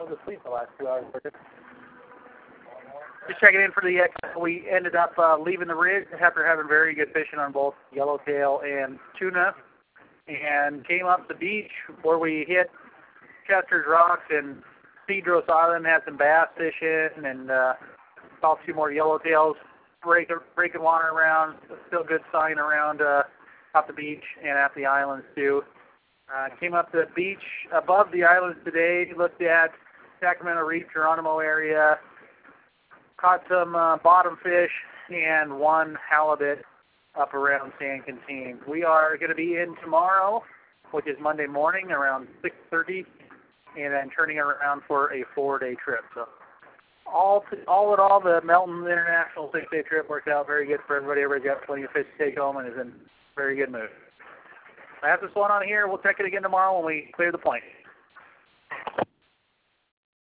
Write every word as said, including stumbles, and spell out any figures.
I was asleep the last two hours. Just checking in for the uh, we ended up uh, leaving the ridge after having very good fishing on both yellowtail and tuna, and came up the beach where we hit Chester's Rocks and Cedros Island, had some bass fishing, and uh, saw a few more yellowtails breaking breaking water around. Still good sign around uh, up the beach and at the islands too. Uh, came up the beach above the islands today, looked at Sacramento Reef, Geronimo area, caught some uh, bottom fish and one halibut up around San Quintin. We are going to be in tomorrow, which is Monday morning around six thirty, and then turning around for a four-day trip. So all to, all in all, the Melton International six-day trip worked out very good for everybody. Everybody's got plenty of fish to take home and is in very good mood. I have this one on here. We'll check it again tomorrow when we clear the point.